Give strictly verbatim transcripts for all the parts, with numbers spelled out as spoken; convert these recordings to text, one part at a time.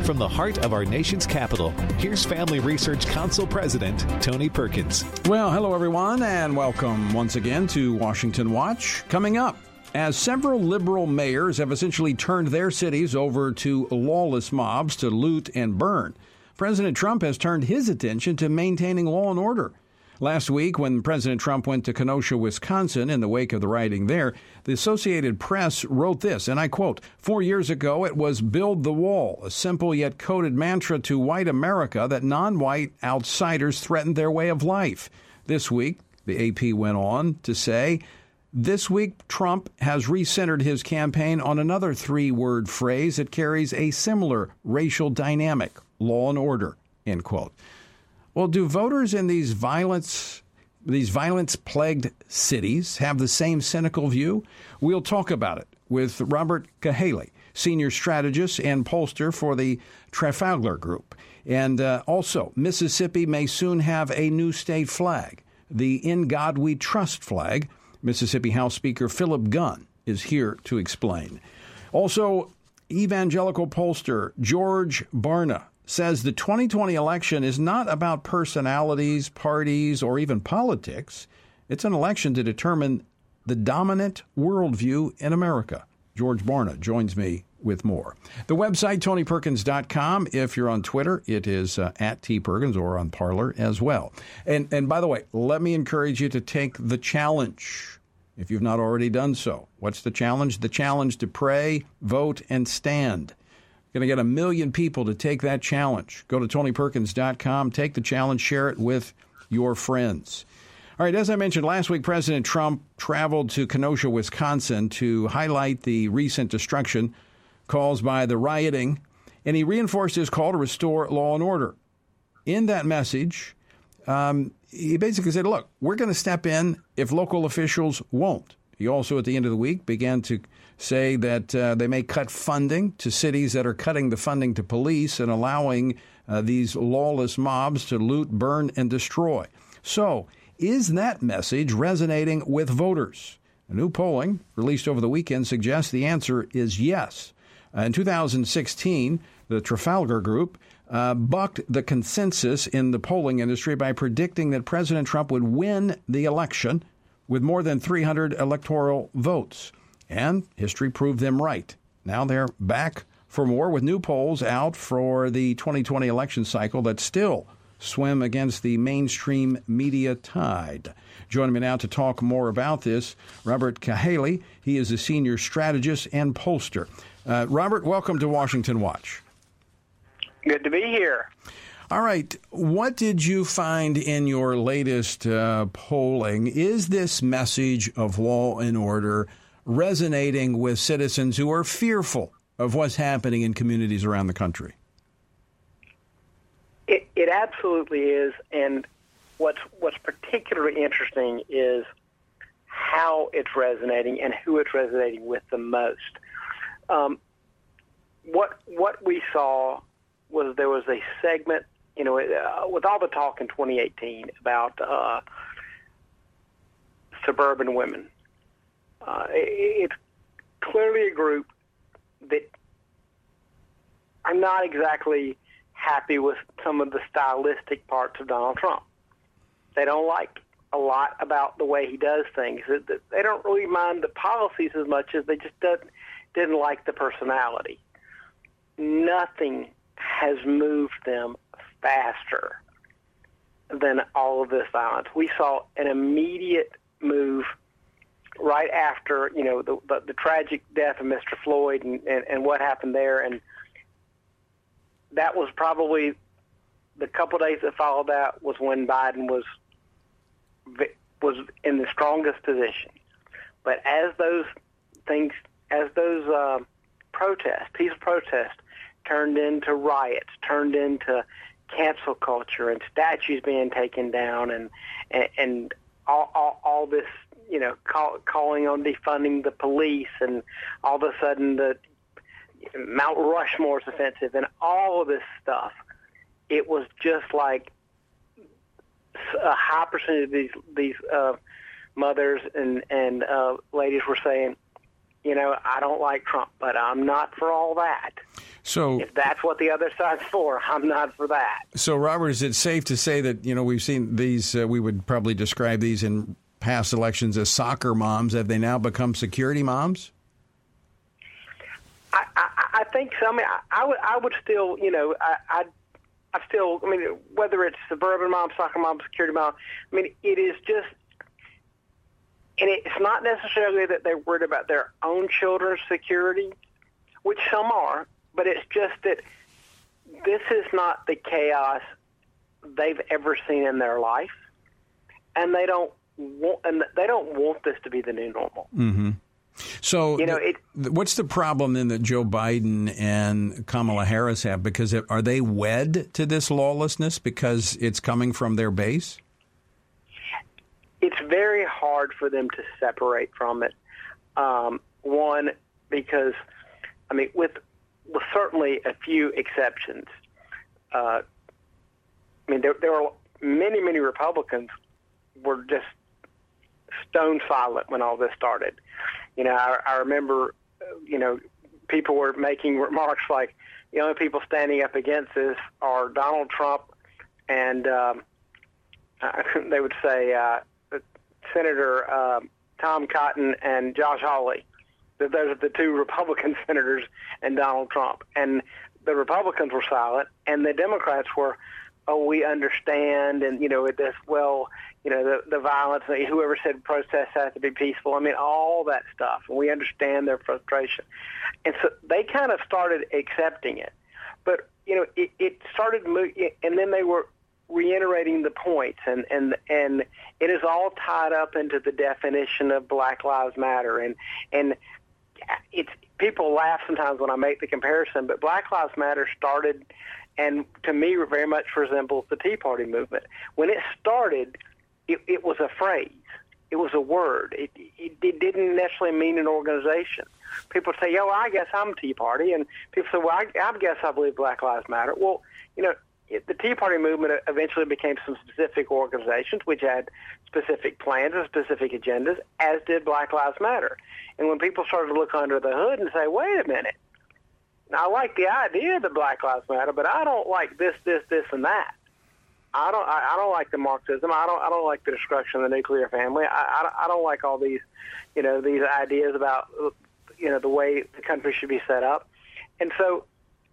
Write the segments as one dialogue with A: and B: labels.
A: from the heart of our nation's capital, here's Family Research Council President Tony Perkins.
B: Well, hello, everyone, and welcome once again to Washington Watch. Coming up, as several liberal mayors have essentially turned their cities over to lawless mobs to loot and burn, President Trump has turned his attention to maintaining law and order. Last week, when President Trump went to Kenosha, Wisconsin, in the wake of the rioting there, the Associated Press wrote this, and I quote, "Four years ago, it was build the wall, a simple yet coded mantra to white America that non-white outsiders threatened their way of life. This week," the A P went on to say, "this week, Trump has recentered his campaign on another three-word phrase that carries a similar racial dynamic, law and order," end quote. Well, do voters in these violence, these violence-plagued cities have the same cynical view? We'll talk about it with Robert Cahaly, senior strategist and pollster for the Trafalgar Group. And uh, also, Mississippi may soon have a new state flag, the In God We Trust flag. Mississippi House Speaker Philip Gunn is here to explain. Also, evangelical pollster George Barna says the twenty twenty election is not about personalities, parties, or even politics. It's an election to determine the dominant worldview in America. George Barna joins me with more. The website, tony perkins dot com. If you're on Twitter, it is uh, at T Perkins, or on Parler as well. And, and by the way, let me encourage you to take the challenge if you've not already done so. What's the challenge? The challenge to pray, vote, and stand. Going to get a million people to take that challenge. Go to tony perkins dot com, take the challenge, share it with your friends. All right, as I mentioned last week, President Trump traveled to Kenosha, Wisconsin to highlight the recent destruction caused by the rioting, and he reinforced his call to restore law and order. In that message, um, he basically said, look, we're going to step in if local officials won't. He also, at the end of the week, began to say that uh, they may cut funding to cities that are cutting the funding to police and allowing uh, these lawless mobs to loot, burn, and destroy. So, is that message resonating with voters? A new polling released over the weekend suggests the answer is yes. Uh, in two thousand sixteen, the Trafalgar Group uh, bucked the consensus in the polling industry by predicting that President Trump would win the election with more than three hundred electoral votes. And history proved them right. Now they're back for more with new polls out for the twenty twenty election cycle that still swim against the mainstream media tide. Joining me now to talk more about this, Robert Cahaly. He is a senior strategist and pollster. Uh, Robert, welcome to Washington Watch.
C: Good to be here.
B: All right. What did you find in your latest uh, polling? Is this message of law and order resonating with citizens who are fearful of what's happening in communities around the country?
C: It, it absolutely is. And what's, what's particularly interesting is how it's resonating and who it's resonating with the most. Um, what, what we saw was there was a segment, you know, uh, with all the talk in twenty eighteen about uh, suburban women. Uh, it, it's clearly a group that are not exactly happy with some of the stylistic parts of Donald Trump. They don't like a lot about the way he does things. They don't really mind the policies as much as they just doesn't, didn't like the personality. Nothing has moved them faster than all of this violence. We saw an immediate move right after, you know, the, the, the tragic death of Mister Floyd and, and, and what happened there. And that was probably the couple days that followed that was when Biden was was in the strongest position. But as those things, as those uh, protests, peaceful protests, turned into riots, turned into cancel culture and statues being taken down, and and, and all, all all this, you know, call, calling on defunding the police, and all of a sudden the Mount Rushmore is offensive, and all of this stuff. It was just like a high percentage of these these uh, mothers and and uh, ladies were saying, you know, I don't like Trump, but I'm not for all that.
B: So
C: if that's what the other side's for, I'm not for that.
B: So, Robert, is it safe to say that, you know, we've seen these, uh, we would probably describe these in past elections as soccer moms. Have they now become security moms?
C: I, I, I think so. I mean, I, I would, I would still, you know, I, I, I still, I mean, whether it's suburban mom, soccer mom, security mom, I mean, it is just, and it's not necessarily that they're worried about their own children's security, which some are, but it's just that this is not the chaos they've ever seen in their life, and they don't want, and they don't want this to be the new normal.
B: Mm-hmm. So,
C: you know, it,
B: what's the problem then that Joe Biden and Kamala Harris have? Because are they wed to this lawlessness because it's coming from their base?
C: It's very hard for them to separate from it. Um, one, because, I mean, with, with certainly a few exceptions. Uh, I mean, there, there are many, many Republicans were just stone silent when all this started. You know, I, I remember, you know, people were making remarks like the only people standing up against this are Donald Trump and um, they would say uh, Senator uh, Tom Cotton and Josh Hawley. Those are the two Republican senators and Donald Trump. And the Republicans were silent, and the Democrats were, oh, we understand, and, you know, this, well, you know, the, the violence, whoever said protests have to be peaceful. I mean, all that stuff. And we understand their frustration. And so they kind of started accepting it. But, you know, it, it started moving, and then they were reiterating the points, and, and, and it is all tied up into the definition of Black Lives Matter. And, and it's people laugh sometimes when I make the comparison, but Black Lives Matter started, and to me very much resembles the Tea Party movement. When it started, it, it was a phrase. It was a word. It, it, it didn't necessarily mean an organization. People say, yo, I guess I'm Tea Party. And people say, well, I, I guess I believe Black Lives Matter. Well, you know, it, the Tea Party movement eventually became some specific organizations which had specific plans and specific agendas, as did Black Lives Matter. And when people started to look under the hood and say, wait a minute, now, I like the idea that Black Lives Matter, but I don't like this, this, this, and that. I don't. I, I don't like the Marxism. I don't. I don't like the destruction of the nuclear family. I, I, I don't like all these, you know, these ideas about, you know, the way the country should be set up. And so,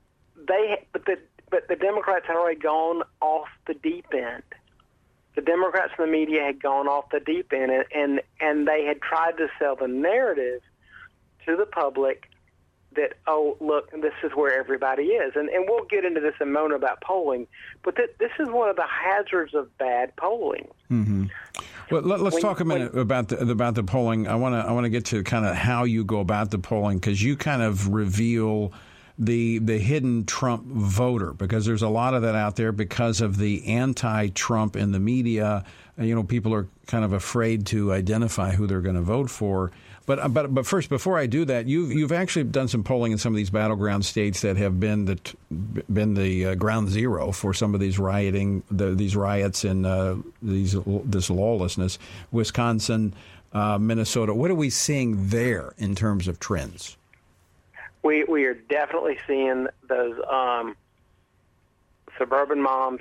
C: they. But the but the Democrats had already gone off the deep end. The Democrats and the media had gone off the deep end, and and, and they had tried to sell the narrative to the public that, oh, look, this is where everybody is. And and we'll get into this in a moment about polling, but th- this is one of the hazards of bad polling.
B: Mm-hmm. Well, let, let's
C: when,
B: talk a minute when, about the about the polling. I want to I want to get to kind of how you go about the polling, because you kind of reveal the the hidden Trump voter, because there's a lot of that out there because of the anti-Trump in the media. You know, people are kind of afraid to identify who they're going to vote for. But but but first, before I do that, you've you've actually done some polling in some of these battleground states that have been the been the uh, ground zero for some of these rioting, the, these riots and uh, these this lawlessness. Wisconsin, uh, Minnesota. What are we seeing there in terms of trends?
C: We we are definitely seeing those um, suburban moms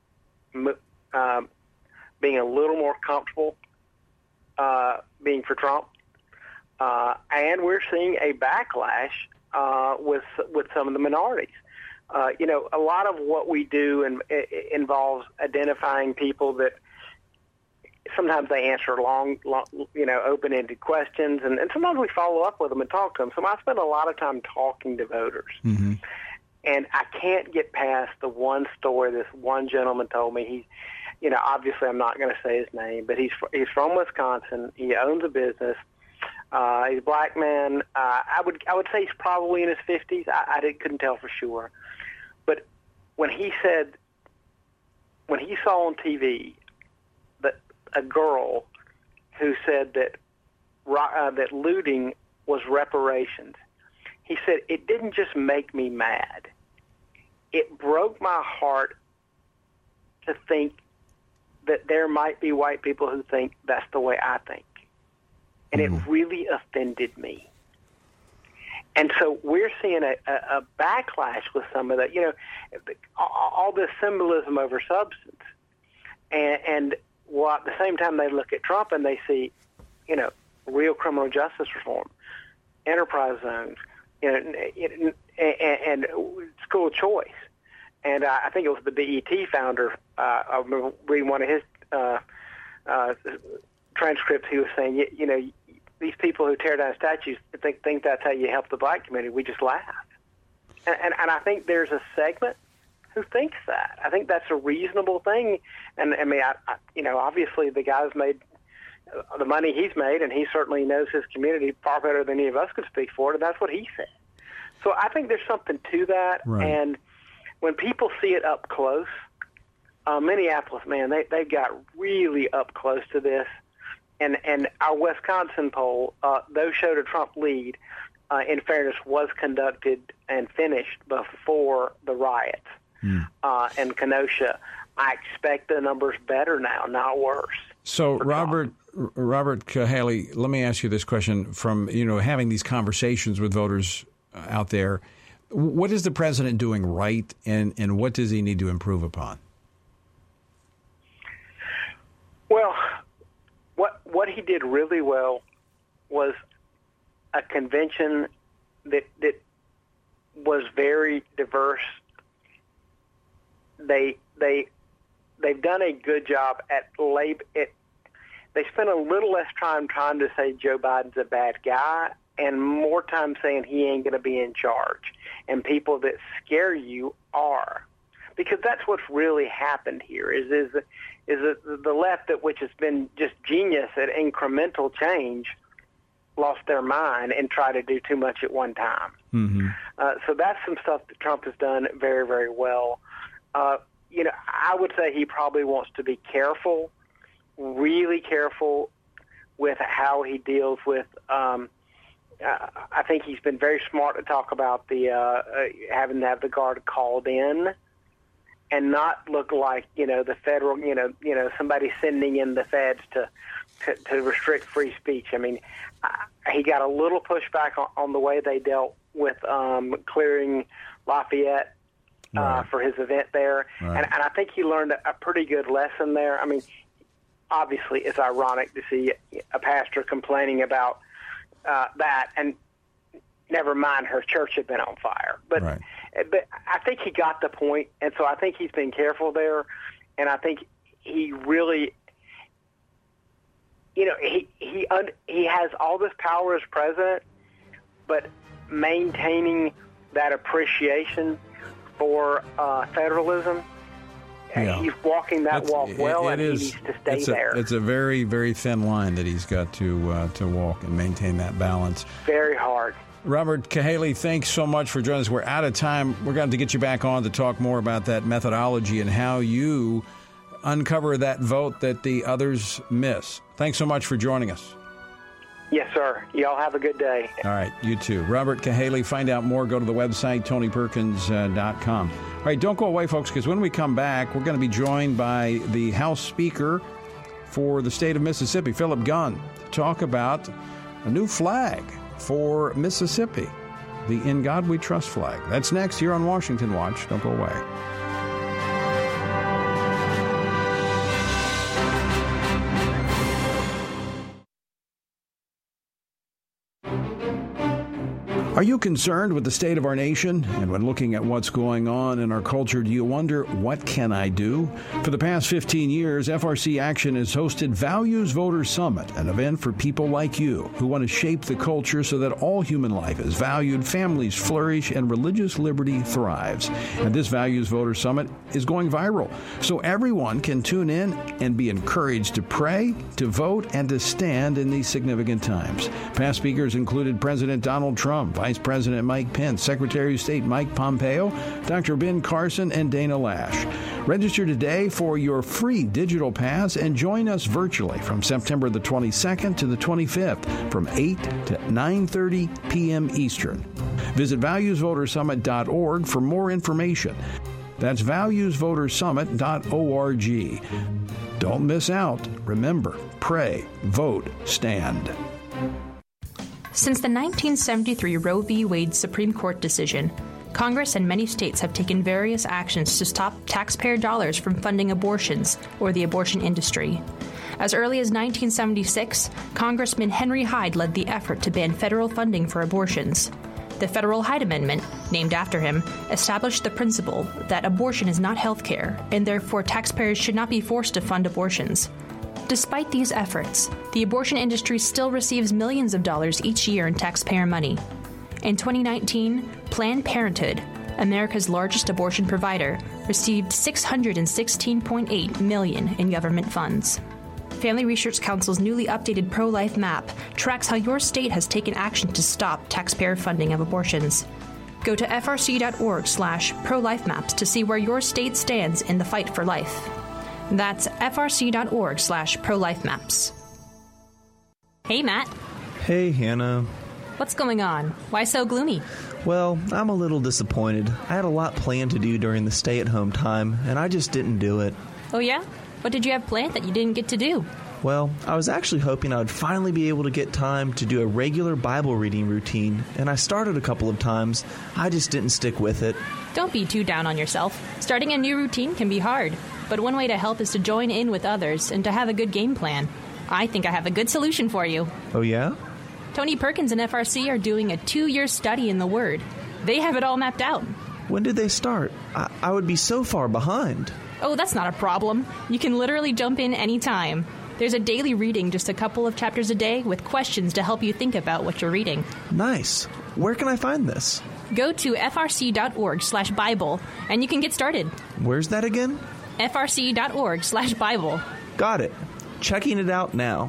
C: uh, being a little more comfortable uh, being for Trump. Uh, and we're seeing a backlash uh, with with some of the minorities. Uh, you know, a lot of what we do in, it involves identifying people that sometimes they answer long, long you know, open-ended questions, and, and sometimes we follow up with them and talk to them. So I spend a lot of time talking to voters. Mm-hmm. And I can't get past the one story this one gentleman told me. He, you know, obviously I'm not going to say his name, but he's he's from Wisconsin. He owns a business. Uh, he's a black man. Uh, I would I would say he's probably in his fifties. I, I didn't, couldn't tell for sure. But when he said, when he saw on T V that a girl who said that uh, that looting was reparations, he said it didn't just make me mad. It broke my heart to think that there might be white people who think that's the way I think. And it really offended me. And so we're seeing a, a, a backlash with some of that, you know, all, all this symbolism over substance. And, and well, at the same time, they look at Trump and they see, you know, real criminal justice reform, enterprise zones, you know, and, and school choice. And uh, I think it was the B E T founder. Uh, I remember reading one of his uh, uh, transcripts. He was saying, you, you know, these people who tear down statues think think that's how you help the black community. We just laugh. And, and, and I think there's a segment who thinks that. I think that's a reasonable thing. And I mean, I, I, you know, obviously the guy's made the money he's made, and he certainly knows his community far better than any of us could speak for it, and that's what he said. So I think there's something to that.
B: Right.
C: And when people see it up close, uh, Minneapolis, man, they they got really up close to this. And and our Wisconsin poll, uh, though showed a Trump lead, uh, in fairness, was conducted and finished before the riots mm. uh, in Kenosha. I expect the numbers better now, not worse.
B: So, Robert Robert Cahaly, let me ask you this question: from you know having these conversations with voters out there, what is the president doing right, and, and what does he need to improve upon?
C: Well, what what he did really well was a convention that that was very diverse. They they they've done a good job at lab. It, they spent a little less time trying to say Joe Biden's a bad guy, and more time saying he ain't going to be in charge. And people that scare you are, because that's what's really happened here. Is is is that the left, that which has been just genius at incremental change, lost their mind and tried to do too much at one time. Mm-hmm. Uh, so that's some stuff that Trump has done very, very well. Uh, you know, I would say he probably wants to be careful, really careful with how he deals with. Um, uh, I think he's been very smart to talk about the uh, uh, having to have the guard called in, and not look like, you know, the federal, you know, you know, somebody sending in the feds to to, to restrict free speech. I mean, uh, he got a little pushback on, on the way they dealt with um, clearing Lafayette uh, right. for his event there, right. and, and I think he learned a, a pretty good lesson there. I mean, obviously, it's ironic to see a pastor complaining about uh, that, and never mind, her church had been on fire, but. Right. But I think he got the point, and so I think he's been careful there, and I think he really, you know, he he un, he has all this power as president, but maintaining that appreciation for uh, federalism, yeah. he's walking that
B: That's,
C: walk well,
B: it, it
C: and
B: is,
C: he needs to stay
B: it's
C: there.
B: A, it's a very, very thin line that he's got to uh, to walk and maintain that balance.
C: Very hard.
B: Robert Cahaly, thanks so much for joining us. We're out of time. We're going to get you back on to talk more about that methodology and how you uncover that vote that the others miss. Thanks so much for joining us.
C: Yes, sir. Y'all have a good day.
B: All right, you too. Robert Cahaly, find out more, go to the website, tony perkins dot com. All right, don't go away, folks, because when we come back, we're going to be joined by the House Speaker for the state of Mississippi, Philip Gunn, to talk about a new flag for Mississippi, the In God We Trust flag. That's next here on Washington Watch. Don't go away. Are you concerned with the state of our nation? And when looking at what's going on in our culture, do you wonder, what can I do? For the past fifteen years, F R C Action has hosted Values Voter Summit, an event for people like you who want to shape the culture so that all human life is valued, families flourish, and religious liberty thrives. And this Values Voter Summit is going viral, so everyone can tune in and be encouraged to pray, to vote, and to stand in these significant times. Past speakers included President Donald Trump, Vice President Mike Pence, Secretary of State Mike Pompeo, Doctor Ben Carson, and Dana Lash. Register today for your free digital pass and join us virtually from September the twenty-second to the twenty-fifth from eight to nine thirty p.m. Eastern. Visit values voter summit dot org for more information. That's values voter summit dot org. Don't miss out. Remember, pray, vote, stand.
D: Since the nineteen seventy-three Roe v. Wade Supreme Court decision, Congress and many states have taken various actions to stop taxpayer dollars from funding abortions or the abortion industry. As early as nineteen seventy-six, Congressman Henry Hyde led the effort to ban federal funding for abortions. The Federal Hyde Amendment, named after him, established the principle that abortion is not health care, and therefore taxpayers should not be forced to fund abortions. Despite these efforts, the abortion industry still receives millions of dollars each year in taxpayer money. In twenty nineteen, Planned Parenthood, America's largest abortion provider, received six hundred sixteen point eight million dollars in government funds. Family Research Council's newly updated pro-life map tracks how your state has taken action to stop taxpayer funding of abortions. Go to f r c dot org slash pro-life maps to see where your state stands in the fight for life. That's f r c dot org slash pro-life maps. Hey, Matt.
E: Hey, Hannah.
D: What's going on? Why so gloomy?
E: Well, I'm a little disappointed. I had a lot planned to do during the stay-at-home time, and I just didn't do it.
D: Oh, yeah? What did you have planned that you didn't get to do?
E: Well, I was actually hoping I would finally be able to get time to do a regular Bible reading routine, and I started a couple of times. I just didn't stick with it.
D: Don't be too down on yourself. Starting a new routine can be hard, but one way to help is to join in with others and to have a good game plan. I think I have a good solution for you.
E: Oh, yeah?
D: Tony Perkins and F R C are doing a two-year study in the Word. They have it all mapped out.
E: When did they start? I, I would be so far behind.
D: Oh, that's not a problem. You can literally jump in anytime. There's a daily reading, just a couple of chapters a day, with questions to help you think about what you're reading.
E: Nice. Where can I find this?
D: Go to f r c dot org slash Bible, and you can get started.
E: Where's that again?
D: f r c dot org slash Bible.
E: Got it. Checking it out now.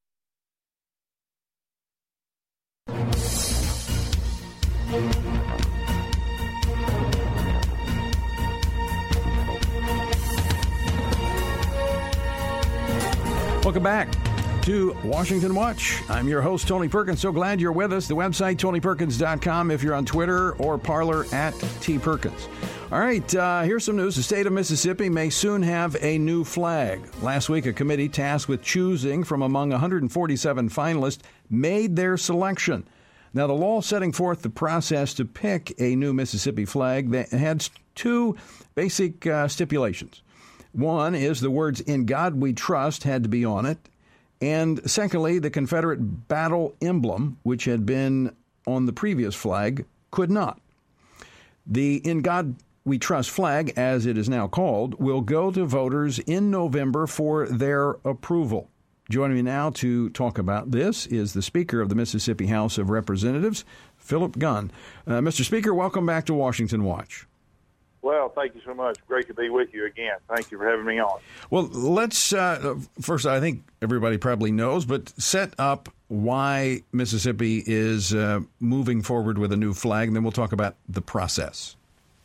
B: Welcome back to Washington Watch. I'm your host, Tony Perkins. So glad you're with us. The website, tony perkins dot com, if you're on Twitter, or Parler at T Perkins. All right, uh, here's some news. The state of Mississippi may soon have a new flag. Last week, a committee tasked with choosing from among one hundred forty-seven finalists made their selection. Now, the law setting forth the process to pick a new Mississippi flag that had two basic uh, stipulations. One is the words "In God We Trust" had to be on it. And secondly, the Confederate battle emblem, which had been on the previous flag, could not. The "In God We Trust" flag, as it is now called, will go to voters in November for their approval. Joining me now to talk about this is the Speaker of the Mississippi House of Representatives, Philip Gunn. Uh, Mister Speaker, welcome back to Washington Watch.
F: Well, thank you so much. Great to be with you again. Thank you for having me on.
B: Well, let's, uh, first, I think everybody probably knows, but set up why Mississippi is uh, moving forward with a new flag, and then we'll talk about the process.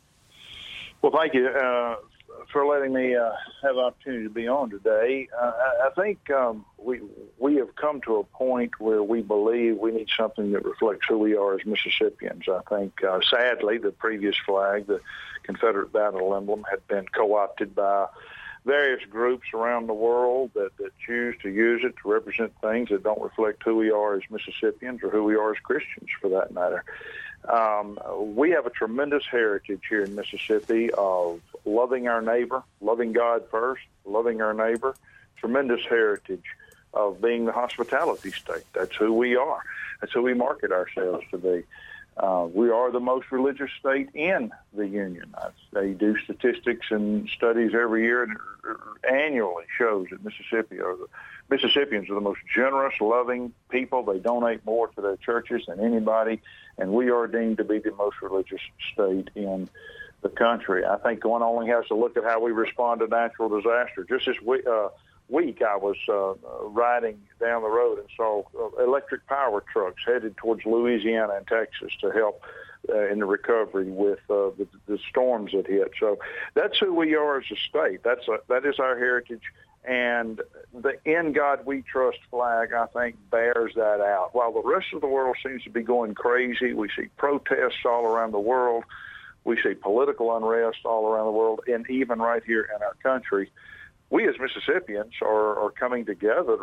F: Well, thank you uh, for letting me uh, have the opportunity to be on today. Uh, I, I think um, we we have come to a point where we believe we need something that reflects who we are as Mississippians. I think, uh, sadly, the previous flag, the Confederate battle emblem, had been co-opted by various groups around the world that, that choose to use it to represent things that don't reflect who we are as Mississippians or who we are as Christians, for that matter. Um, we have a tremendous heritage here in Mississippi of loving our neighbor, loving God first, loving our neighbor, tremendous heritage of being the hospitality state. That's who we are. That's who we market ourselves to be. Uh, we are the most religious state in the Union. They do statistics and studies every year, and annually shows that Mississippi are the Mississippians are the most generous, loving people. They donate more to their churches than anybody, and we are deemed to be the most religious state in the country. I think one only has to look at how we respond to natural disaster. Just this week, uh, week I was uh, riding down the road and saw uh, electric power trucks headed towards Louisiana and Texas to help uh, in the recovery with uh, the, the storms that hit. So that's who we are as a state. That's a, that is our heritage. And the "In God We Trust" flag, I think, bears that out. While the rest of the world seems to be going crazy, we see protests all around the world. We see political unrest all around the world, and even right here in our country. We as Mississippians are, are coming together to, re,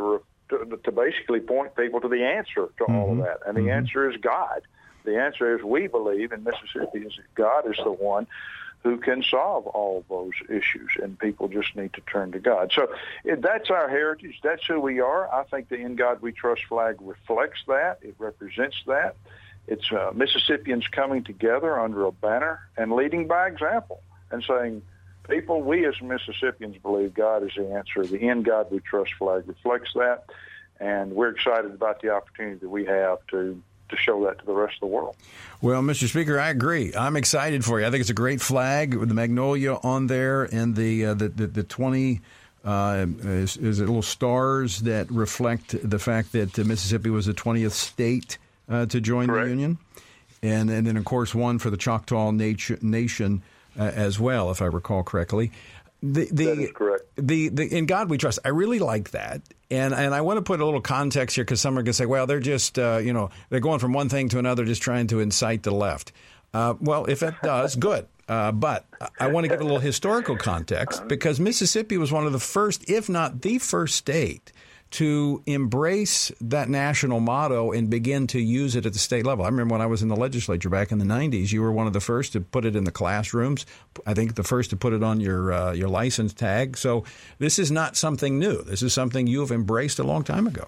F: to, to basically point people to the answer to mm-hmm. all of that. And the mm-hmm. answer is God. The answer is we believe in Mississippi is that God is the one who can solve all of those issues, and people just need to turn to God. So that's our heritage. That's who we are. I think the In God We Trust flag reflects that. It represents that. It's uh, Mississippians coming together under a banner and leading by example and saying, people, we as Mississippians believe God is the answer. The In God We Trust flag reflects that, and we're excited about the opportunity that we have to to show that to the rest of the world.
B: Well, Mister Speaker, I agree. I'm excited for you. I think it's a great flag with the magnolia on there and the uh, the, the, the twenty uh, is, is it little stars that reflect the fact that uh, Mississippi was the twentieth state uh, to join Correct. the Union. And, and then, of course, one for the Choctaw nation, nation uh, as well, if I recall correctly. The, the,
F: that is correct.
B: The, the In God We Trust. I really like that. And and I want to put a little context here because some are going to say, well, they're just, uh, you know, they're going from one thing to another, just trying to incite the left. Uh, well, if it does, good. Uh, but I want to give a little historical context because Mississippi was one of the first, if not the first state to embrace that national motto and begin to use it at the state level. I remember when I was in the legislature back in the nineties, you were one of the first to put it in the classrooms. I think the first to put it on your uh, your license tag. So this is not something new. This is something you've embraced a long time ago.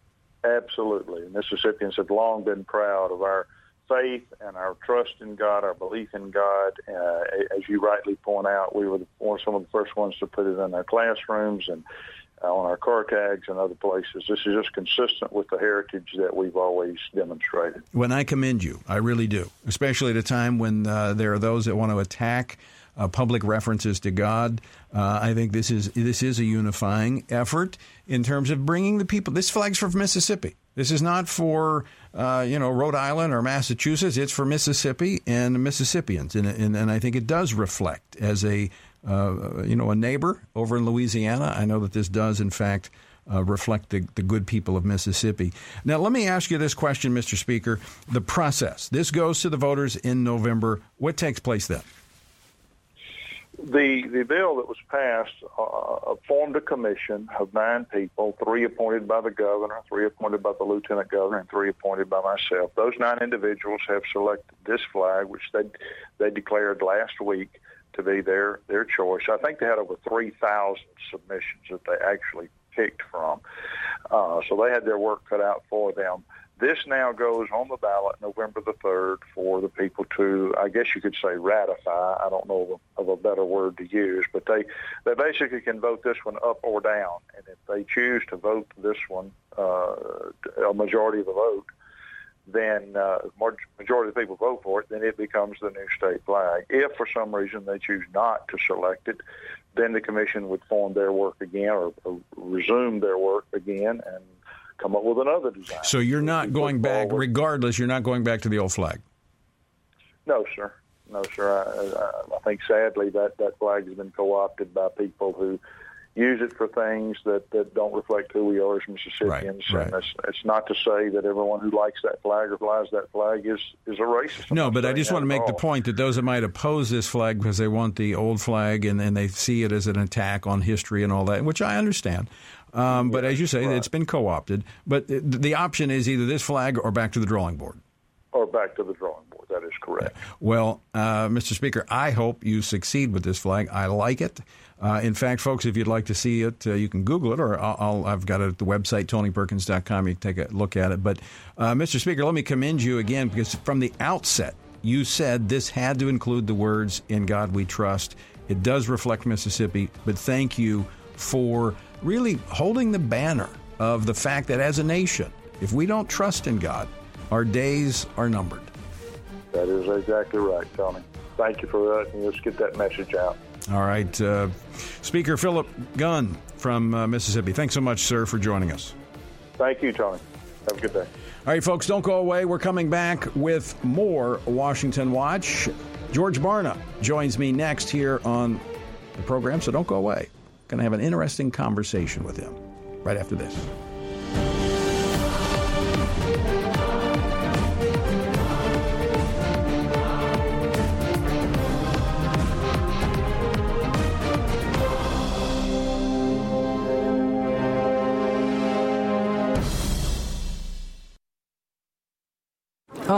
F: Absolutely. Mississippians have long been proud of our faith and our trust in God, our belief in God. Uh, as you rightly point out, we were the, some of the first ones to put it in our classrooms and Uh, on our car tags and other places. This is just consistent with the heritage that we've always demonstrated.
B: When I commend you, I really do, especially at a time when uh, there are those that want to attack uh, public references to God. Uh, I think this is this is a unifying effort in terms of bringing the people. This flag's for Mississippi. This is not for uh, you know Rhode Island or Massachusetts. It's for Mississippi and Mississippians, and and, and I think it does reflect as a Uh, you know, a neighbor over in Louisiana. I know that this does, in fact, uh, reflect the, the good people of Mississippi. Now, let me ask you this question, Mister Speaker. The process. This goes to the voters in November. What takes place then?
F: The the bill that was passed uh, formed a commission of nine people, three appointed by the governor, three appointed by the lieutenant governor, and three appointed by myself. Those nine individuals have selected this flag, which they they declared last week to be their, their choice. I think they had over three thousand submissions that they actually picked from. Uh, so they had their work cut out for them. This now goes on the ballot November the third for the people to, I guess you could say, ratify. I don't know of a, of a better word to use, but they, they basically can vote this one up or down. And if they choose to vote this one, uh, a majority of the vote, then uh, majority of the people vote for it, then it becomes the new state flag. If for some reason they choose not to select it, then the commission would form their work again or, or resume their work again and come up with another design.
B: So you're not going back, forward. regardless, you're not going back to the old flag?
F: No, sir. No, sir. I, I, I think sadly that, that flag has been co-opted by people who use it for things that, that don't reflect who we are as Mississippians.
B: Right, right.
F: And it's, it's not to say that everyone who likes that flag or flies that flag is, is a racist. I'm
B: no, but I just want to make
F: all.
B: the point that those that might oppose this flag because they want the old flag and, and they see it as an attack on history and all that, which I understand. Um, but
F: yeah,
B: as you say,
F: right.
B: it's been co-opted. But the option is either this flag or back to the drawing board.
F: Or back to the drawing board. That is correct.
B: Well, uh, Mister Speaker, I hope you succeed with this flag. I like it. Uh, in fact, folks, if you'd like to see it, uh, you can Google it, or I'll, I'll, I've got it at the website, tony perkins dot com. You can take a look at it. But, uh, Mister Speaker, let me commend you again, because from the outset, you said this had to include the words, "In God We Trust." It does reflect Mississippi, but thank you for really holding the banner of the fact that as a nation, if we don't trust in God, our days are numbered.
F: That is exactly right, Tony. Thank you for that, and let's get that message out.
B: All right. Uh, Speaker Philip Gunn from uh, Mississippi, thanks so much, sir, for joining us.
F: Thank you, Tony. Have a good day.
B: All right, folks, don't go away. We're coming back with more Washington Watch. George Barna joins me next here on the program, so don't go away. Going to have an interesting conversation with him right after this.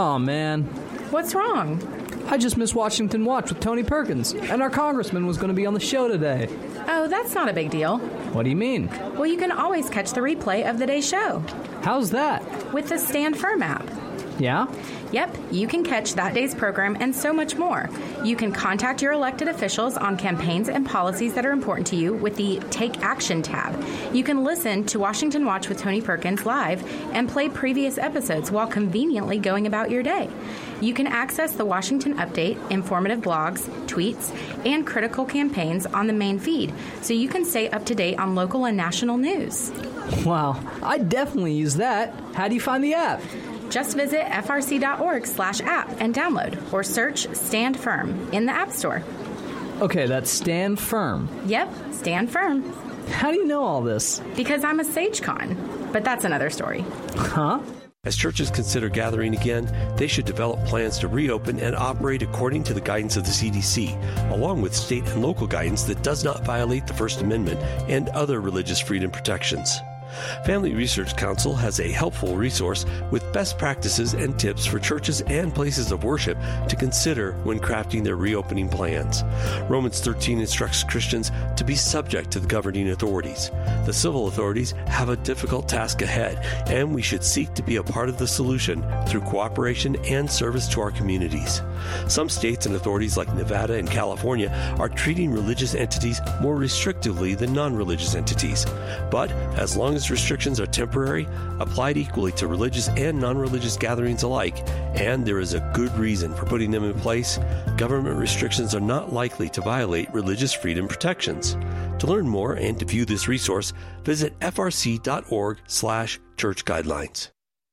G: Oh, man.
H: What's wrong?
G: I just missed Washington Watch with Tony Perkins, and our congressman was going to be on the show today.
H: Oh, that's not a big deal.
G: What do you mean?
H: Well, you can always catch the replay of the day's show.
G: How's that?
H: With the Stand Firm app.
G: Yeah?
H: Yep, you can catch that day's program and so much more. You can contact your elected officials on campaigns and policies that are important to you with the Take Action tab. You can listen to Washington Watch with Tony Perkins live and play previous episodes while conveniently going about your day. You can access the Washington Update, informative blogs, tweets, and critical campaigns on the main feed, so you can stay up to date on local and national news.
G: Wow, I definitely use that. How do you find the app?
H: Just visit frc.org slash app and download, or search Stand Firm in the App Store.
G: Okay, that's Stand Firm.
H: Yep, Stand Firm.
G: How do you know all this?
H: Because I'm a SageCon, but that's another story.
G: Huh?
I: As churches consider gathering again, they should develop plans to reopen and operate according to the guidance of the C D C, along with state and local guidance that does not violate the First Amendment and other religious freedom protections. Family Research Council has a helpful resource with best practices and tips for churches and places of worship to consider when crafting their reopening plans. Romans thirteen instructs Christians to be subject to the governing authorities. The civil authorities have a difficult task ahead, and we should seek to be a part of the solution through cooperation and service to our communities. Some states and authorities like Nevada and California are treating religious entities more restrictively than non-religious entities. But as long as restrictions are temporary, applied equally to religious and non-religious gatherings alike, and there is a good reason for putting them in place, government restrictions are not likely to violate religious freedom protections. To learn more and to view this resource, visit frc.org slash church guidelines.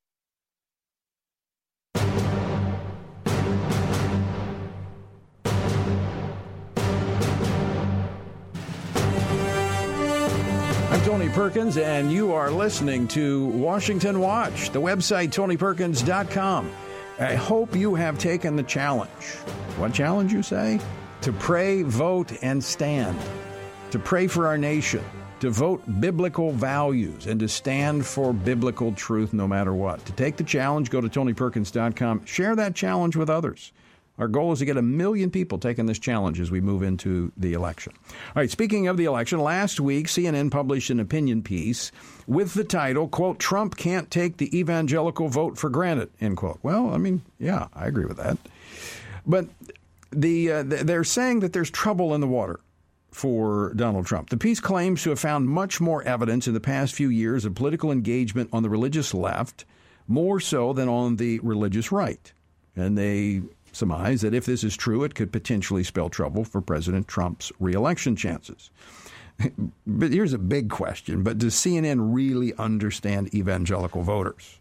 B: I'm Tony Perkins, and you are listening to Washington Watch, the website tony perkins dot com. I hope you have taken the challenge. What challenge, you say? To pray, vote, and stand. To pray for our nation. To vote biblical values and to stand for biblical truth no matter what. To take the challenge, go to tony perkins dot com. Share that challenge with others. Our goal is to get a million people taking this challenge as we move into the election. All right, speaking of the election, last week C N N published an opinion piece with the title, quote, "Trump can't take the evangelical vote for granted," end quote. Well, I mean, yeah, I agree with that. But the uh, they're saying that there's trouble in the water for Donald Trump. The piece claims to have found much more evidence in the past few years of political engagement on the religious left, more so than on the religious right. And they surmise that if this is true, it could potentially spell trouble for President Trump's reelection chances. But here's a big question. But does C N N really understand evangelical voters?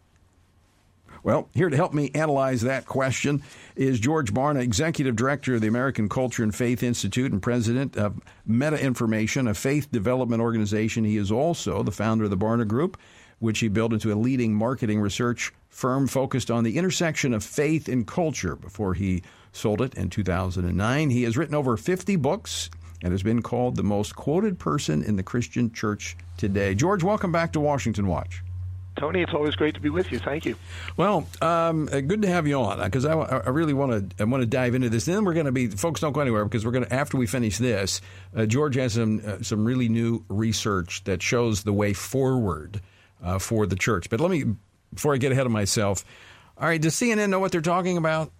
B: Well, here to help me analyze that question is George Barna, Executive Director of the American Culture and Faith Institute and President of Meta Information, a faith development organization. He is also the founder of the Barna Group, which he built into a leading marketing research firm focused on the intersection of faith and culture before he sold it in two thousand nine. He has written over fifty books and has been called the most quoted person in the Christian church today. George, welcome back to Washington Watch.
J: Tony, it's always great to be with you. Thank you.
B: Well, um, good to have you on because I, I really want to I want to dive into this. Then we're going to be folks don't go anywhere because we're going to after we finish this. Uh, George has some uh, some really new research that shows the way forward uh, for the church. But let me before I get ahead of myself. All right, does C N N know what they're talking about?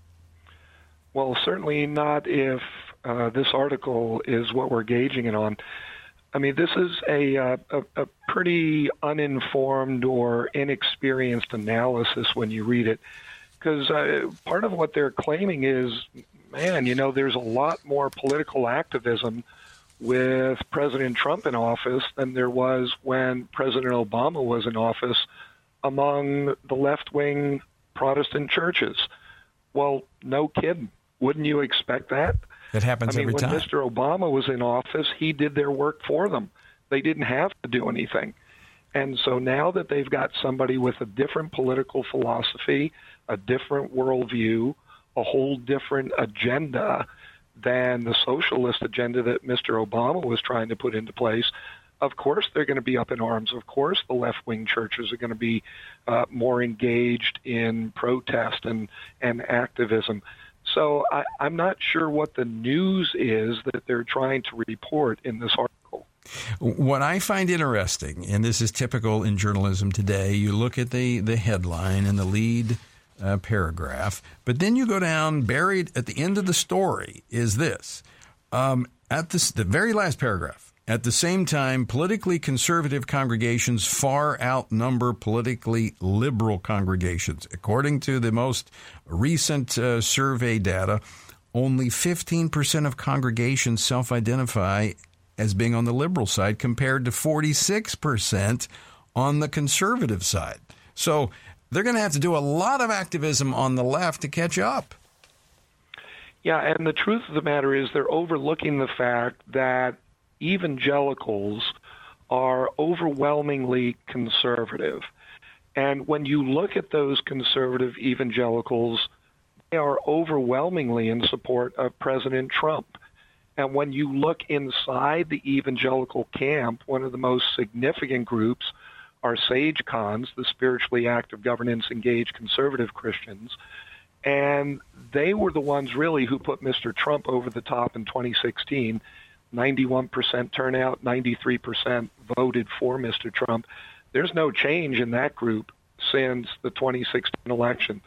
J: Well, certainly not if uh, this article is what we're gauging it on. I mean, this is a, uh, a, a pretty uninformed or inexperienced analysis when you read it, because uh, part of what they're claiming is, man, you know, there's a lot more political activism with President Trump in office than there was when President Obama was in office among the left-wing Protestant churches. Well, no kidding. Wouldn't you expect that?
B: It happens
J: I mean,
B: every
J: when
B: time.
J: Mister Obama was in office, he did their work for them. They didn't have to do anything. And so now that they've got somebody with a different political philosophy, a different worldview, a whole different agenda than the socialist agenda that Mister Obama was trying to put into place, of course they're going to be up in arms. Of course the left-wing churches are going to be uh, more engaged in protest and, and activism. So I, I'm not sure what the news is that they're trying to report in this article.
B: What I find interesting, and this is typical in journalism today, you look at the, the headline and the lead uh, paragraph, but then you go down, buried at the end of the story is this. Um, at this, the very last paragraph, at the same time, politically conservative congregations far outnumber politically liberal congregations. According to the most recent uh, survey data, only fifteen percent of congregations self-identify as being on the liberal side compared to forty-six percent on the conservative side. So they're going to have to do a lot of activism on the left to catch up.
J: Yeah, and the truth of the matter is they're overlooking the fact that evangelicals are overwhelmingly conservative. And when you look at those conservative evangelicals, they are overwhelmingly in support of President Trump. And when you look inside the evangelical camp, one of the most significant groups are SageCons, the spiritually active, governance engaged conservative Christians. And they were the ones really who put Mister Trump over the top in twenty sixteen. ninety-one percent turnout, ninety-three percent voted for Mister Trump. There's no change in that group since the twenty sixteen election.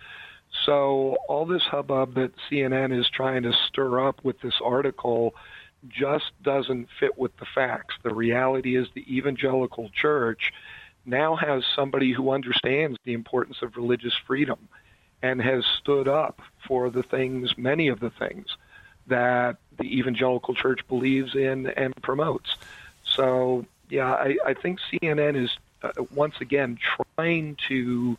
J: So all this hubbub that C N N is trying to stir up with this article just doesn't fit with the facts. The reality is the evangelical church now has somebody who understands the importance of religious freedom and has stood up for the things, many of the things, that the evangelical church believes in and promotes. So, yeah, I, I think C N N is, uh, once again, trying to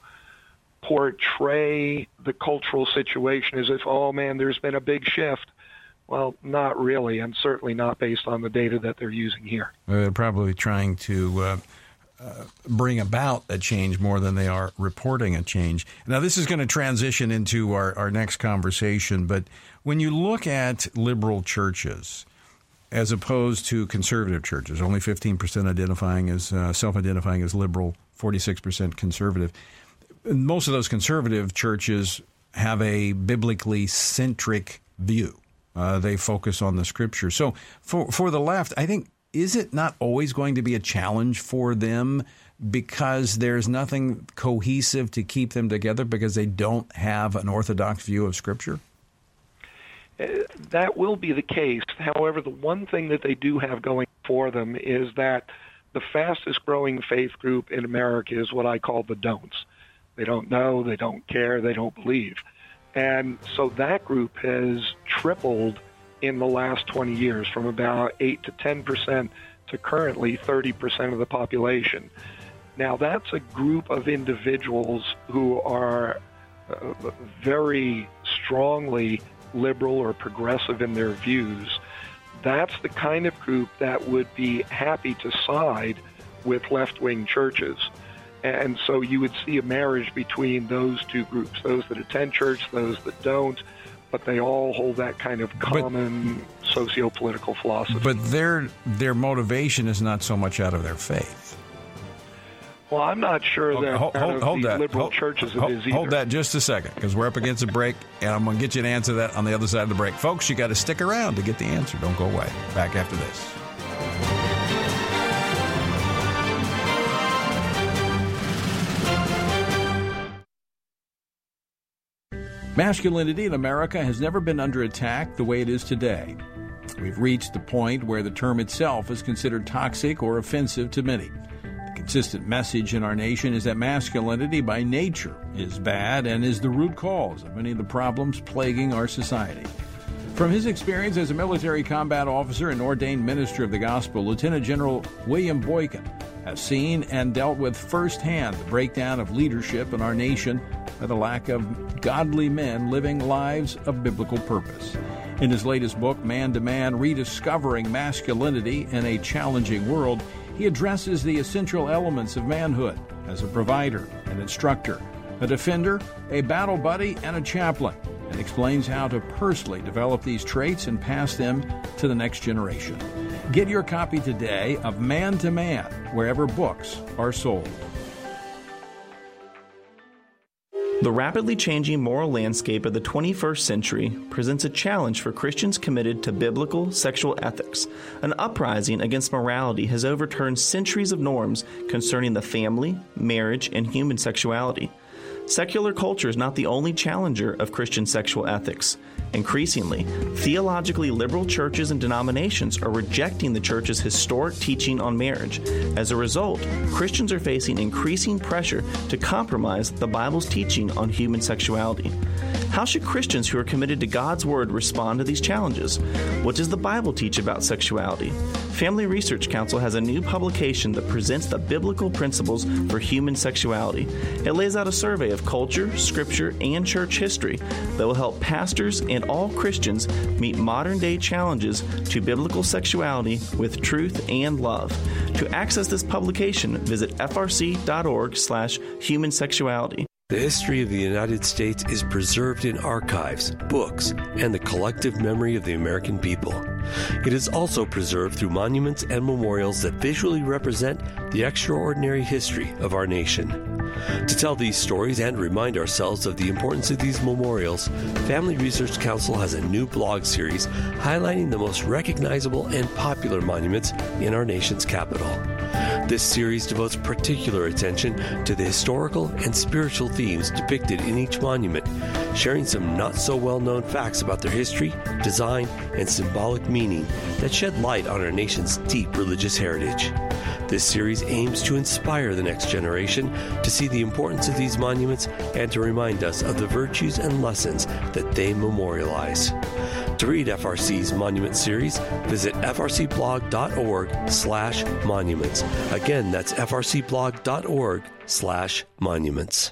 J: portray the cultural situation as if, oh, man, there's been a big shift. Well, not really, and certainly not based on the data that they're using here.
B: They're probably trying to uh, uh, bring about a change more than they are reporting a change. Now, this is going to transition into our, our next conversation, but when you look at liberal churches as opposed to conservative churches, only fifteen percent identifying as uh, self-identifying as liberal, forty-six percent conservative, most of those conservative churches have a biblically centric view. Uh, they focus on the scripture. So for for the left, I think, is it not always going to be a challenge for them because there's nothing cohesive to keep them together because they don't have an orthodox view of scripture?
J: Uh, that will be the case. However, the one thing that they do have going for them is that the fastest growing faith group in America is what I call the don'ts. They don't know, they don't care, they don't believe. And so that group has tripled in the last twenty years, from about eight to ten percent to currently thirty percent of the population. Now, that's a group of individuals who are uh, very strongly liberal or progressive in their views. That's the kind of group that would be happy to side with left-wing churches. And so you would see a marriage between those two groups, those that attend church, those that don't, but they all hold that kind of common but, socio-political philosophy.
B: But their their motivation is not so much out of their faith.
J: Well, I'm not sure that
B: hold,
J: out
B: hold,
J: of
B: hold
J: the
B: that.
J: liberal
B: hold,
J: churches
B: hold,
J: it is either.
B: Hold that just a second, because we're up against a break, and I'm going to get you an answer to that on the other side of the break. Folks, you got to stick around to get the answer. Don't go away. Back after this. Masculinity in America has never been under attack the way it is today. We've reached the point where the term itself is considered toxic or offensive to many. The consistent message in our nation is that masculinity by nature is bad and is the root cause of many of the problems plaguing our society. From his experience as a military combat officer and ordained minister of the gospel, Lieutenant General William Boykin has seen and dealt with firsthand the breakdown of leadership in our nation by the lack of godly men living lives of biblical purpose. In his latest book, Man to Man, Rediscovering Masculinity in a Challenging World, he addresses the essential elements of manhood as a provider, an instructor, a defender, a battle buddy, and a chaplain, and explains how to personally develop these traits and pass them to the next generation. Get your copy today of Man to Man, wherever books are sold.
E: The rapidly changing moral landscape of the twenty-first century presents a challenge for Christians committed to biblical sexual ethics. An uprising against morality has overturned centuries of norms concerning the family, marriage, and human sexuality. Secular culture is not the only challenger of Christian sexual ethics. Increasingly, theologically liberal churches and denominations are rejecting the church's historic teaching on marriage. As a result, Christians are facing increasing pressure to compromise the Bible's teaching on human sexuality. How should Christians who are committed to God's Word respond to these challenges? What does the Bible teach about sexuality? Family Research Council has a new publication that presents the biblical principles for human sexuality. It lays out a survey of culture, scripture, and church history that will help pastors and all Christians meet modern-day challenges to biblical sexuality with truth and love. To access this publication, visit f r c dot org slash human sexuality.
I: The history of the United States is preserved in archives, books, and the collective memory of the American people. It is also preserved through monuments and memorials that visually represent the extraordinary history of our nation. To tell these stories and remind ourselves of the importance of these memorials, Family Research Council has a new blog series highlighting the most recognizable and popular monuments in our nation's capital. This series devotes particular attention to the historical and spiritual themes depicted in each monument, sharing some not-so-well-known facts about their history, design, and symbolic meaning that shed light on our nation's deep religious heritage. This series aims to inspire the next generation to see the importance of these monuments and to remind us of the virtues and lessons that they memorialize. To read F R C's Monument Series, visit f r c blog dot org slash monuments. Again, that's f r c blog dot org slash monuments.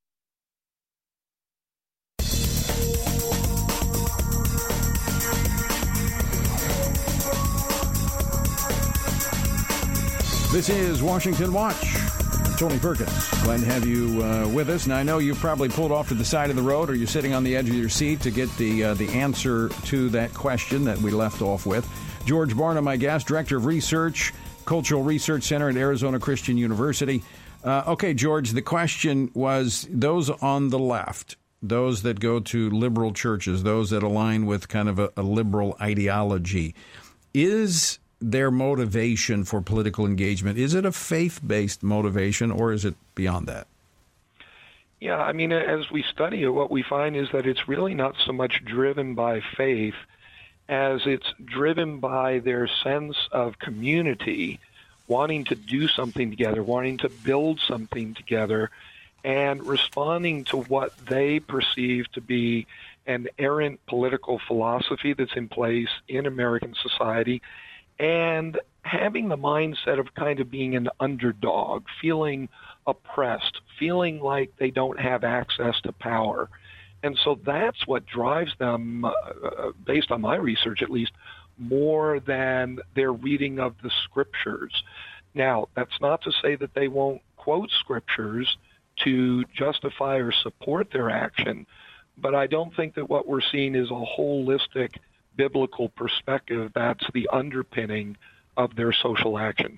B: This is Washington Watch. Tony Perkins, glad to have you uh, with us. Now, I know you've probably pulled off to the side of the road or you're sitting on the edge of your seat to get the uh, the answer to that question that we left off with. George Barna, my guest, Director of Research, Cultural Research Center at Arizona Christian University. Uh, okay, George, the question was those on the left, those that go to liberal churches, those that align with kind of a, a liberal ideology, is their motivation for political engagement, is it a faith-based motivation or is it beyond that?
J: Yeah, I mean, as we study it, what we find is that it's really not so much driven by faith as it's driven by their sense of community, wanting to do something together, wanting to build something together, and responding to what they perceive to be an errant political philosophy that's in place in American society, and having the mindset of kind of being an underdog, feeling oppressed, feeling like they don't have access to power. And so that's what drives them, uh, based on my research at least, more than their reading of the scriptures. Now, that's not to say that they won't quote scriptures to justify or support their action, but I don't think that what we're seeing is a holistic biblical perspective that's the underpinning of their social action.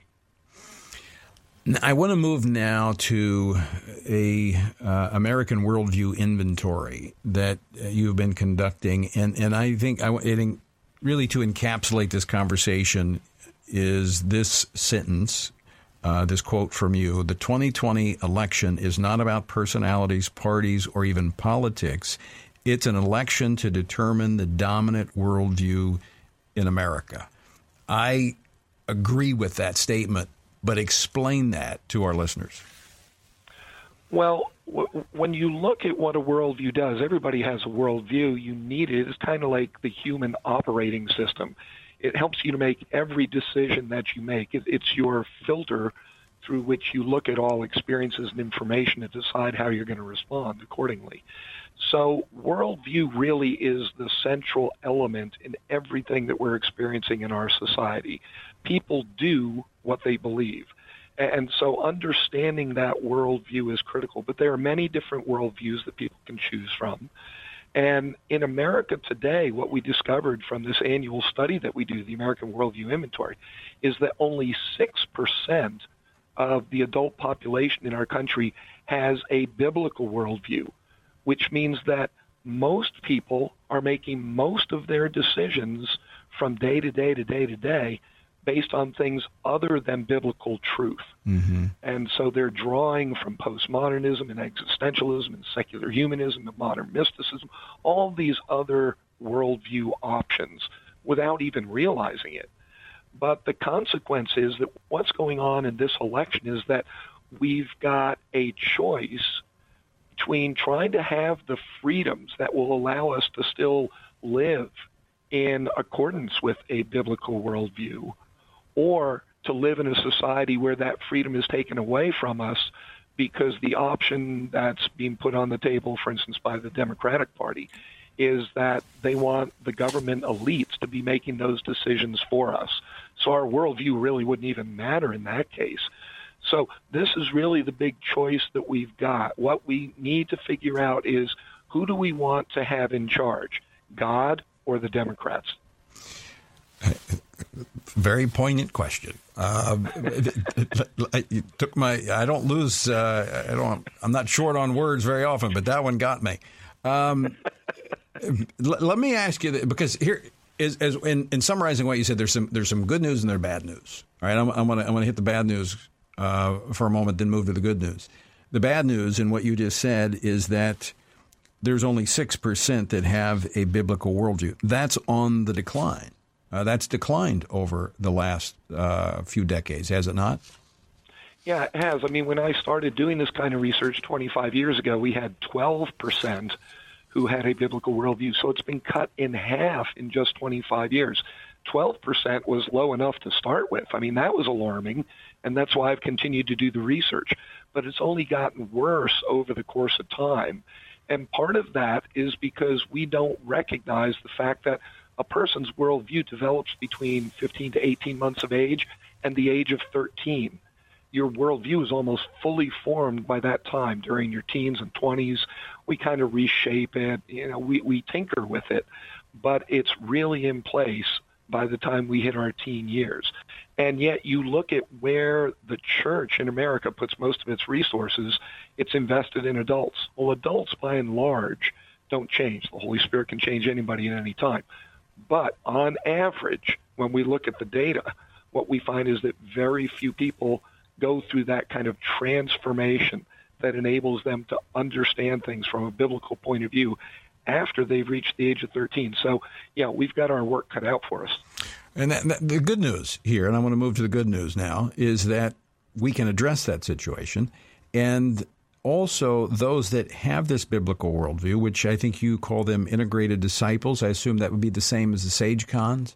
B: I want to move now to a uh, American worldview inventory that you've been conducting, and, and I think I, I think really to encapsulate this conversation is this sentence, uh, this quote from you: "The twenty twenty election is not about personalities, parties, or even politics. It's an election to determine the dominant worldview in America." I agree with that statement, but explain that to our listeners.
J: Well, w- when you look at what a worldview does, everybody has a worldview. You need it. It's kind of like the human operating system. It helps you to make every decision that you make. It, it's your filter through which you look at all experiences and information and decide how you're going to respond accordingly. So worldview really is the central element in everything that we're experiencing in our society. People do what they believe. And so understanding that worldview is critical. But there are many different worldviews that people can choose from. And in America today, what we discovered from this annual study that we do, the American Worldview Inventory, is that only six percent of the adult population in our country has a biblical worldview, which means that most people are making most of their decisions from day to day to day to day based on things other than biblical truth.
B: Mm-hmm.
J: And so they're drawing from postmodernism and existentialism and secular humanism and modern mysticism, all these other worldview options without even realizing it. But the consequence is that what's going on in this election is that we've got a choice between trying to have the freedoms that will allow us to still live in accordance with a biblical worldview, or to live in a society where that freedom is taken away from us because the option that's being put on the table, for instance, by the Democratic Party, is that they want the government elites to be making those decisions for us. So our worldview really wouldn't even matter in that case. So this is really the big choice that we've got. What we need to figure out is, who do we want to have in charge, God or the Democrats?
B: Very poignant question. Uh, you took my. I don't lose. Uh, I don't. I'm not short on words very often, but that one got me. Um, l- let me ask you that, because here is, as in, in summarizing what you said, there's some there's some good news and there's bad news. All right, I'm, I'm gonna I'm gonna hit the bad news uh, for a moment, then move to the good news. The bad news in what you just said is that there's only six percent that have a biblical worldview. That's on the decline. Uh, that's declined over the last uh, few decades, has it not?
J: Yeah, it has. I mean, when I started doing this kind of research twenty-five years ago, we had twelve percent who had a biblical worldview. So it's been cut in half in just twenty-five years. twelve percent was low enough to start with. I mean, that was alarming, and that's why I've continued to do the research. But it's only gotten worse over the course of time. And part of that is because we don't recognize the fact that a person's worldview develops between fifteen to eighteen months of age and the age of thirteen. Your worldview is almost fully formed by that time. During your teens and twenties, we kind of reshape it, you know, we, we tinker with it, but it's really in place by the time we hit our teen years. And yet you look at where the church in America puts most of its resources, it's invested in adults. Well, adults, by and large, don't change. The Holy Spirit can change anybody at any time. But on average, when we look at the data, what we find is that very few people go through that kind of transformation that enables them to understand things from a biblical point of view after they've reached the age of thirteen. So, yeah, we've got our work cut out for us.
B: And that, that, the good news here, and I want to move to the good news now, is that we can address that situation. And also, those that have this biblical worldview, which I think you call them integrated disciples, I assume that would be the same as the Sage Cons?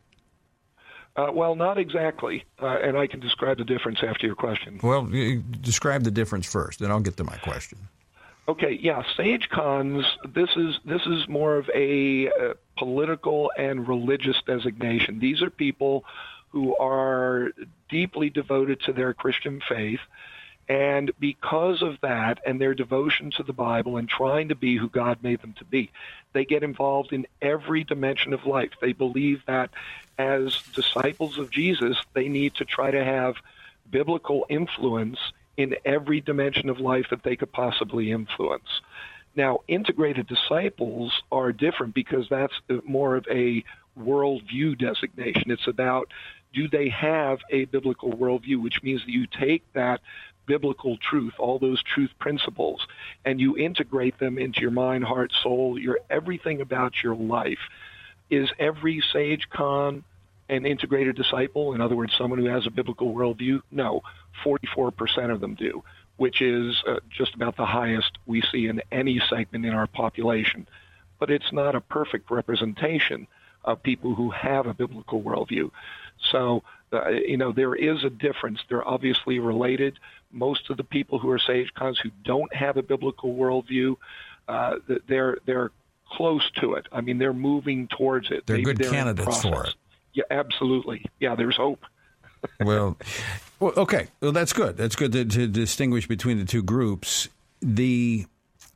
J: Uh, well, not exactly, uh, and I can describe the difference after your question.
B: Well, describe the difference first, and I'll get to my question.
J: Okay, yeah, Sage Cons, this is, this is more of a uh, political and religious designation. These are people who are deeply devoted to their Christian faith. And because of that and their devotion to the Bible and trying to be who God made them to be, they get involved in every dimension of life. They believe that as disciples of Jesus, they need to try to have biblical influence in every dimension of life that they could possibly influence. Now, integrated disciples are different because that's more of a worldview designation. It's about, do they have a biblical worldview, which means that you take that biblical truth, all those truth principles, and you integrate them into your mind, heart, soul, your everything about your life. Is every Sage Con an integrated disciple? In other words, someone who has a biblical worldview? No, forty-four percent of them do, which is uh, just about the highest we see in any segment in our population. But it's not a perfect representation of people who have a biblical worldview. So, uh, you know, there is a difference. They're obviously related. Most of the people who are Sage Cons who don't have a biblical worldview, uh, they're they're close to it. I mean, they're moving towards it.
B: They're
J: Maybe
B: good
J: they're
B: candidates for it.
J: Yeah, absolutely. Yeah, there's hope.
B: well, well, okay. Well, that's good. That's good to, to distinguish between the two groups. The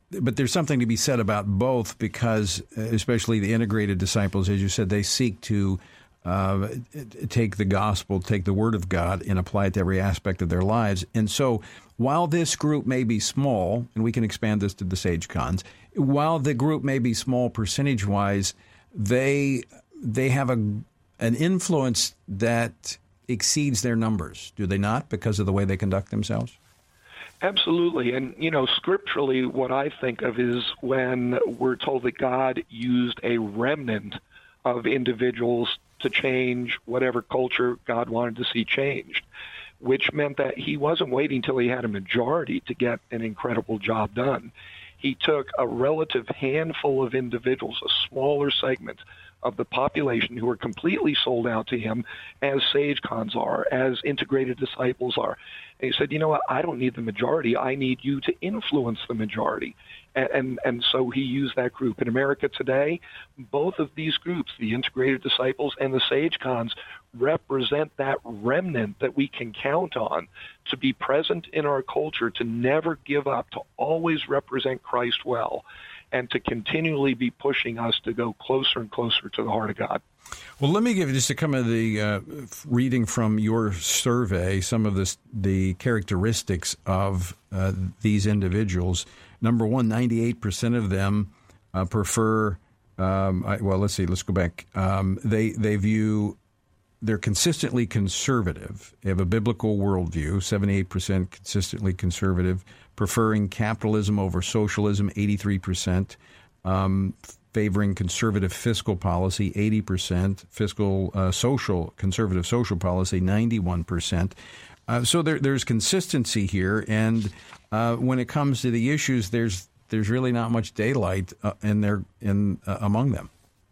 B: but there's something to be said about both because, especially the integrated disciples, as you said, they seek to uh, take the gospel, take the word of God, and apply it to every aspect of their lives. And so while this group may be small, and we can expand this to the SageCons, while the group may be small percentage-wise, they they have a an influence that exceeds their numbers, do they not, because of the way they conduct themselves?
J: Absolutely. And, you know, scripturally, what I think of is when we're told that God used a remnant of individuals to change whatever culture God wanted to see changed, which meant that he wasn't waiting till he had a majority to get an incredible job done. He took a relative handful of individuals, a smaller segment of the population who are completely sold out to him, as SageCons are, as integrated disciples are. And he said, you know what, I don't need the majority. I need you to influence the majority. And, and, and so he used that group. In America today, both of these groups, the integrated disciples and the SageCons, represent that remnant that we can count on to be present in our culture, to never give up, to always represent Christ well, and to continually be pushing us to go closer and closer to the heart of God.
B: Well, let me give you just a couple of the uh, reading from your survey, some of this, the characteristics of uh, these individuals. Number one, ninety-eight percent of them uh, prefer, um, I, well, let's see, let's go back. Um, they, they view, they're consistently conservative. They have a biblical worldview, seventy-eight percent consistently conservative, preferring capitalism over socialism, eighty-three percent, um, favoring conservative fiscal policy, eighty percent, fiscal uh, social, conservative social policy, ninety-one percent. Uh, so there, there's consistency here, and uh, when it comes to the issues, there's there's really not much daylight uh, in there in uh, among them.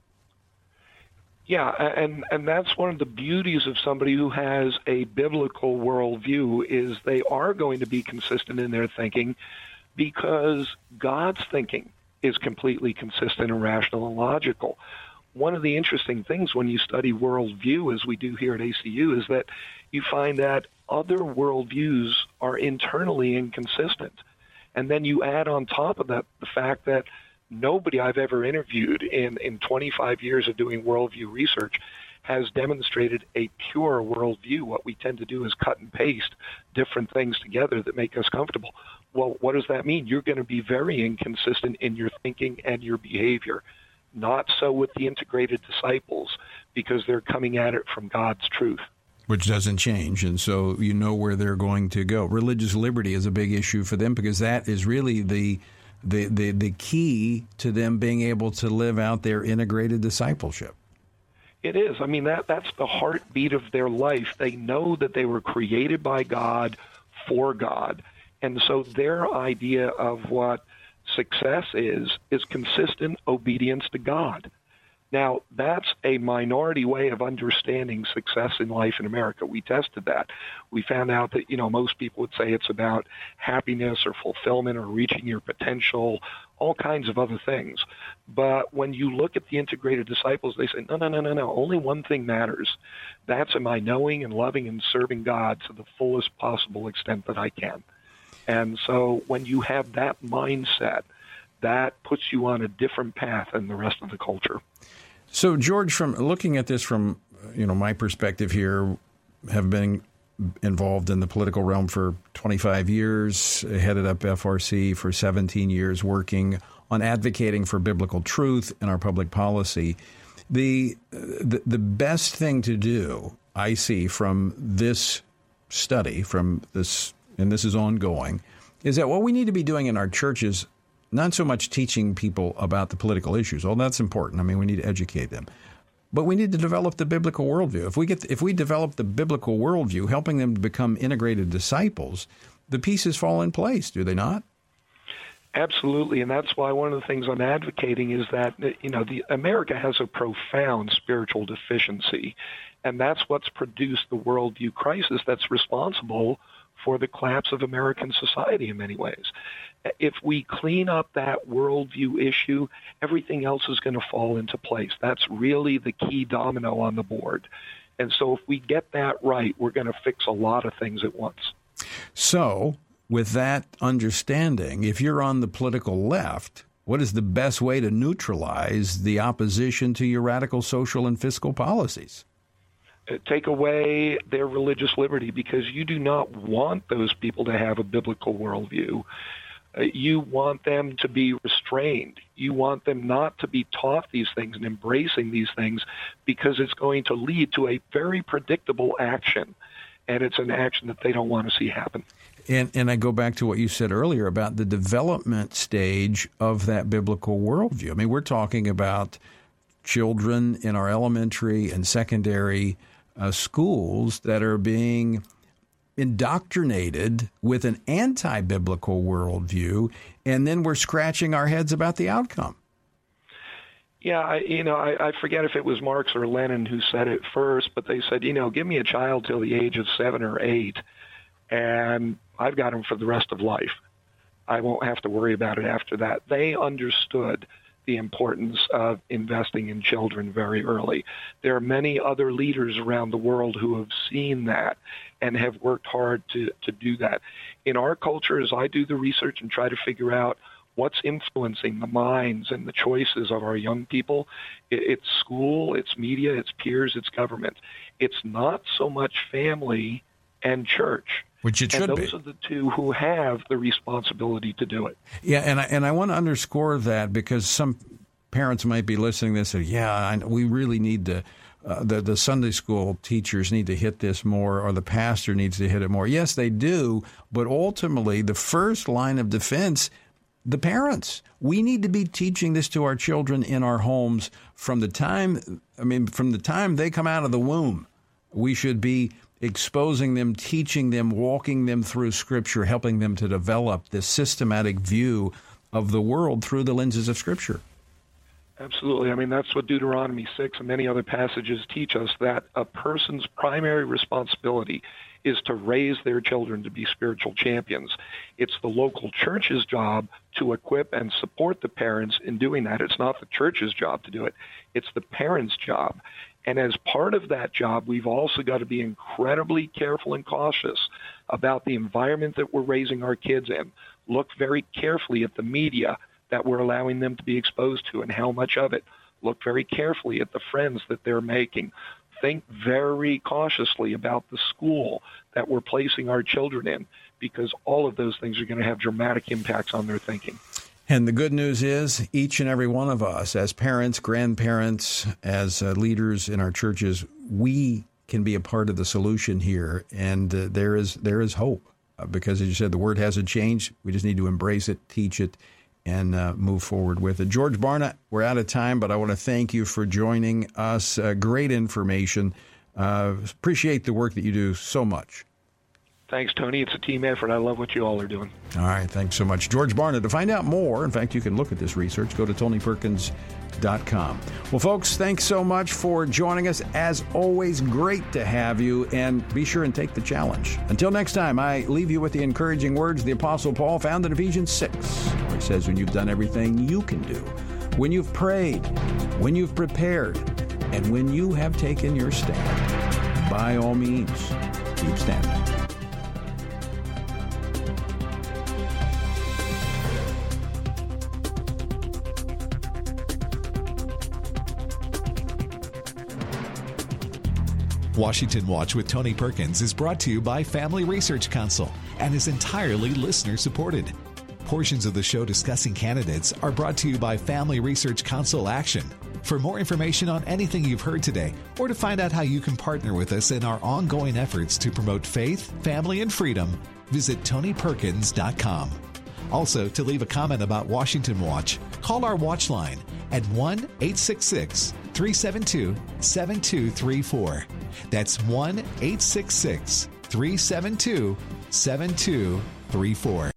J: Yeah, and, and that's one of the beauties of somebody who has a biblical worldview, is they are going to be consistent in their thinking because God's thinking is completely consistent and rational and logical. One of the interesting things when you study worldview, as we do here at A C U, is that you find that other worldviews are internally inconsistent. And then you add on top of that the fact that nobody I've ever interviewed in, in twenty-five years of doing worldview research has demonstrated a pure worldview. What we tend to do is cut and paste different things together that make us comfortable. Well, what does that mean? You're going to be very inconsistent in your thinking and your behavior. Not so with the integrated disciples, because they're coming at it from God's truth.
B: Which doesn't change, and so you know where they're going to go. Religious liberty is a big issue for them because that is really the The, the the key to them being able to live out their integrated discipleship.
J: It is. I mean, that that's the heartbeat of their life. They know that they were created by God for God. And so their idea of what success is, is consistent obedience to God. Now, that's a minority way of understanding success in life in America. We tested that. We found out that, you know, most people would say it's about happiness or fulfillment or reaching your potential, all kinds of other things. But when you look at the integrated disciples, they say, no, no, no, no, no, only one thing matters. That's, am I knowing and loving and serving God to the fullest possible extent that I can? And so when you have that mindset, that puts you on a different path than the rest of the culture.
B: So, George, from looking at this from, you know, my perspective here, have been involved in the political realm for twenty-five years, headed up F R C for seventeen years, working on advocating for biblical truth in our public policy. The, the, the best thing to do, I see from this study, from this, and this is ongoing, is that what we need to be doing in our churches, not so much teaching people about the political issues. Oh, that's important. I mean, we need to educate them. But we need to develop the biblical worldview. If we get, if we develop the biblical worldview, helping them to become integrated disciples, the pieces fall in place, do they not?
J: Absolutely, and that's why one of the things I'm advocating is that, you know, the America has a profound spiritual deficiency, and that's what's produced the worldview crisis that's responsible for the collapse of American society in many ways. If we clean up that worldview issue, everything else is going to fall into place. That's really the key domino on the board. And so if we get that right, we're going to fix a lot of things at once.
B: So with that understanding, if you're on the political left, what is the best way to neutralize the opposition to your radical social and fiscal policies?
J: Take away their religious liberty, because you do not want those people to have a biblical worldview. Uh, you want them to be restrained. You want them not to be taught these things and embracing these things, because it's going to lead to a very predictable action, and it's an action that they don't want to see happen.
B: And, and I go back to what you said earlier about the development stage of that biblical worldview. I mean, we're talking about children in our elementary and secondary uh, schools that are being indoctrinated with an anti-biblical worldview, and then we're scratching our heads about the outcome.
J: Yeah, I, you know, I, I forget if it was Marx or Lenin who said it first, but they said, you know, give me a child till the age of seven or eight, and I've got him for the rest of life. I won't have to worry about it after that. They understood the importance of investing in children very early. There are many other leaders around the world who have seen that and have worked hard to, to do that. In our culture, as I do the research and try to figure out what's influencing the minds and the choices of our young people, it's school, it's media, it's peers, it's government. It's not so much family and church.
B: Which it should
J: and
B: be.
J: those are the two who have the responsibility to do it.
B: Yeah, and I, and I want to underscore that, because some parents might be listening to this and say, yeah, I, we really need to, uh, the, the Sunday school teachers need to hit this more, or the pastor needs to hit it more. Yes, they do, but ultimately the first line of defense, the parents. We need to be teaching this to our children in our homes from the time, I mean, from the time they come out of the womb. We should be exposing them, teaching them, walking them through Scripture, helping them to develop this systematic view of the world through the lenses of Scripture.
J: Absolutely. I mean, that's what Deuteronomy six and many other passages teach us, that a person's primary responsibility is to raise their children to be spiritual champions. It's the local church's job to equip and support the parents in doing that. It's not the church's job to do it. It's the parents' job. And as part of that job, we've also got to be incredibly careful and cautious about the environment that we're raising our kids in. Look very carefully at the media that we're allowing them to be exposed to and how much of it. Look very carefully at the friends that they're making. Think very cautiously about the school that we're placing our children in, because all of those things are going to have dramatic impacts on their thinking.
B: And the good news is each and every one of us, as parents, grandparents, as uh, leaders in our churches, we can be a part of the solution here. And uh, there is there is hope, uh, because, as you said, the word hasn't changed. We just need to embrace it, teach it, and uh, move forward with it. George Barna, we're out of time, but I want to thank you for joining us. Uh, great information. Uh, appreciate the work that you do so much.
J: Thanks, Tony. It's a team effort. I love what you all are doing.
B: All right. Thanks so much. George Barna. To find out more, in fact, you can look at this research, go to tony perkins dot com. Well, folks, thanks so much for joining us. As always, great to have you, and be sure and take the challenge. Until next time, I leave you with the encouraging words the Apostle Paul found in Ephesians six, where he says, when you've done everything you can do, when you've prayed, when you've prepared, and when you have taken your stand, by all means, keep standing.
A: Washington Watch with Tony Perkins is brought to you by Family Research Council and is entirely listener-supported. Portions of the show discussing candidates are brought to you by Family Research Council Action. For more information on anything you've heard today, or to find out how you can partner with us in our ongoing efforts to promote faith, family, and freedom, visit tony perkins dot com. Also, to leave a comment about Washington Watch, call our watch line at one eight six six, three seven two, seven two three four. That's one eight six six, three seven two, seven two three four.